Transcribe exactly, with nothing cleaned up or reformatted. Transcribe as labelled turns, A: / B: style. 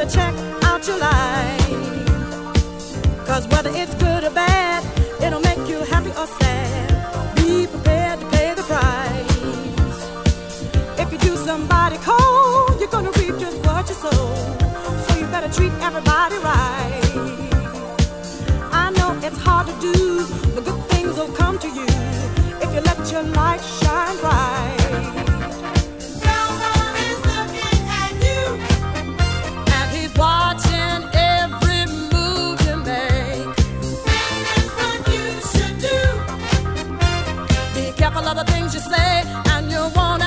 A: better check out your life. Cause whether it's good or bad, it'll make you happy or sad. Be prepared to pay the price. If you do somebody cold, you're gonna reap just what you sow. So you better treat everybody right. I know it's hard to do, but good things will come to you if you let your light shine bright. Watching every move you make. This is what you should do. Be careful of the things you say, and you'll want